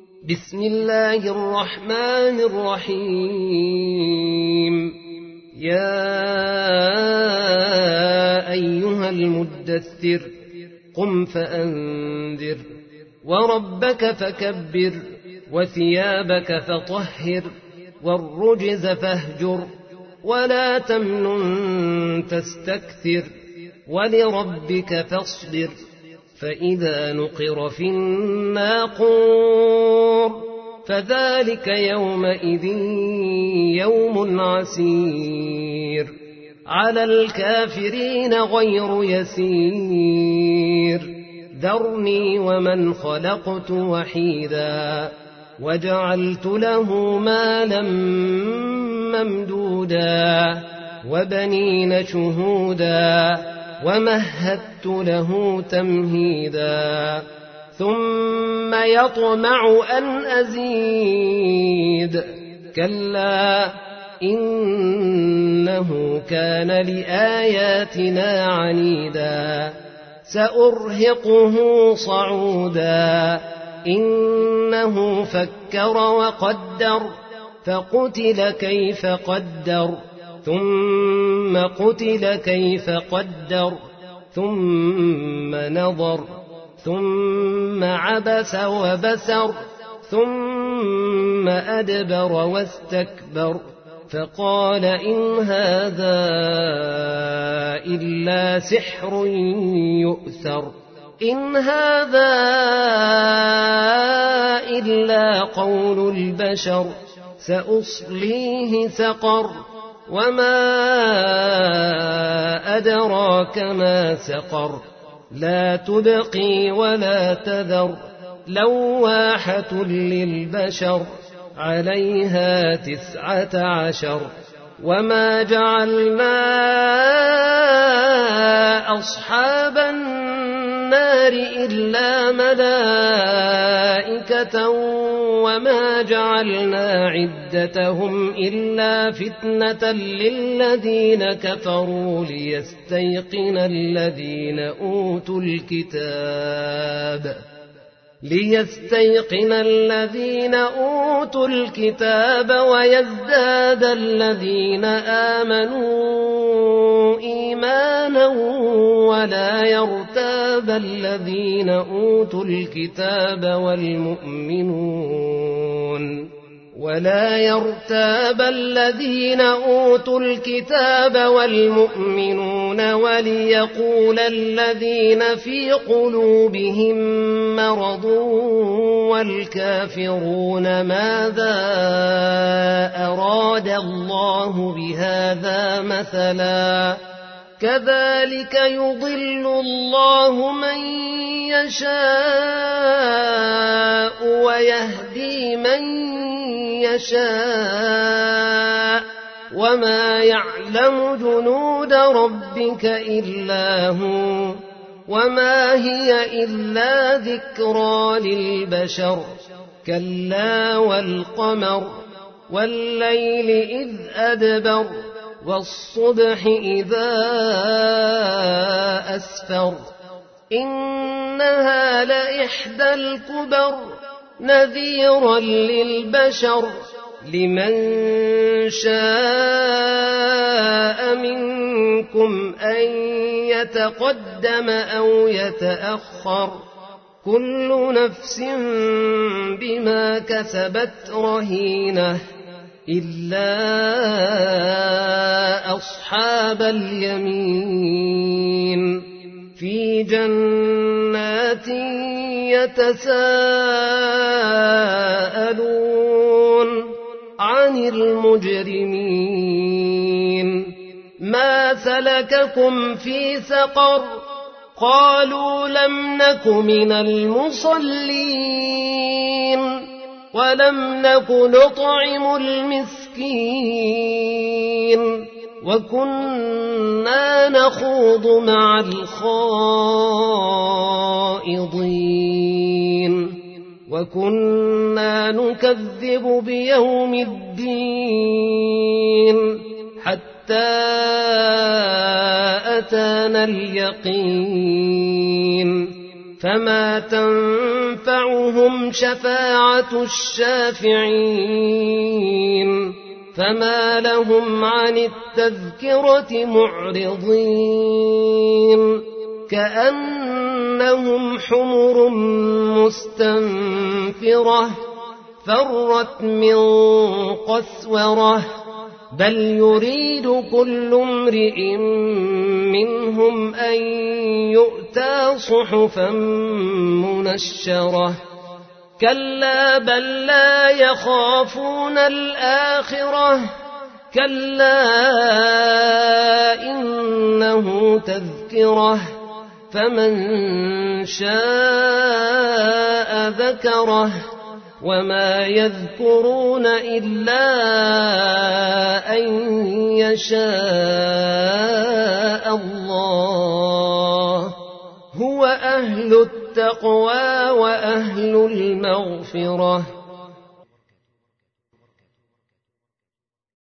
بسم الله الرحمن الرحيم. يا أيها المدثر قم فأنذر وربك فكبر وثيابك فطهر والرجز فاهجر ولا تمنن تستكثر ولربك فاصبر فإذا نقر في الناقور فذلك يومئذ يوم عسير على الكافرين غير يسير ذرني ومن خلقت وحيدا وجعلت له مالا ممدودا وبنين شهودا ومهدت له تمهيدا ثم يطمع أن أزيد كلا إنه كان لآياتنا عنيدا سأرهقه صعودا إنه فكر وقدر فقتل كيف قدر ثم قتل كيف قدر ثم نظر ثم عبس وبسر ثم أدبر واستكبر فقال إن هذا إلا سحر يؤثر إن هذا إلا قول البشر سأصليه سقر وما أدراك ما سقر لا تبقي ولا تذر لواحة للبشر عليها 19 وما جعلنا أصحاب النار إلا ملائكة وما جعلنا عدتهم إلا فتنة للذين كفروا ليستيقن الذين أوتوا الكتاب ويزداد الذين آمنوا إيمانا ولا يرتاب الذين أوتوا الكتاب والمؤمنون وليقول الذين في قلوبهم مرض والكافرون ماذا أراد الله بهذا مثلا كذلك يضل الله من يشاء ويهدي من يشاء وما يعلم جنود ربك إلا هو وما هي إلا ذكرى للبشر كلا والقمر والليل إذ أدبر والصبح إذا أسفر إنها لإحدى الكبر نذيرا للبشر لمن شاء منكم أن يتقدم أو يتأخر كل نفس بما كسبت رهينة إلا أصحاب اليمين في جنات يتساءلون عن المجرمين ما سلككم في سقر قالوا لم نك من المصلين ولم نك نطعم المسكين وكنا نخوض مع الخائضين وكنا نكذب بيوم الدين حتى أتانا اليقين فما تنفعهم شفاعة الشافعين فما لهم عن التذكرة معرضين كأنهم حمر مستنفرة فرت من قسورة بل يريد كل امرئ منهم أن يؤتى صحفا منشرة كلا بل لا يخافون الآخرة كلا إنه تذكرة فمن شاء ذكره وما يذكرون إلا أن يشاء الله هو أهل التقوى وأهل المغفرة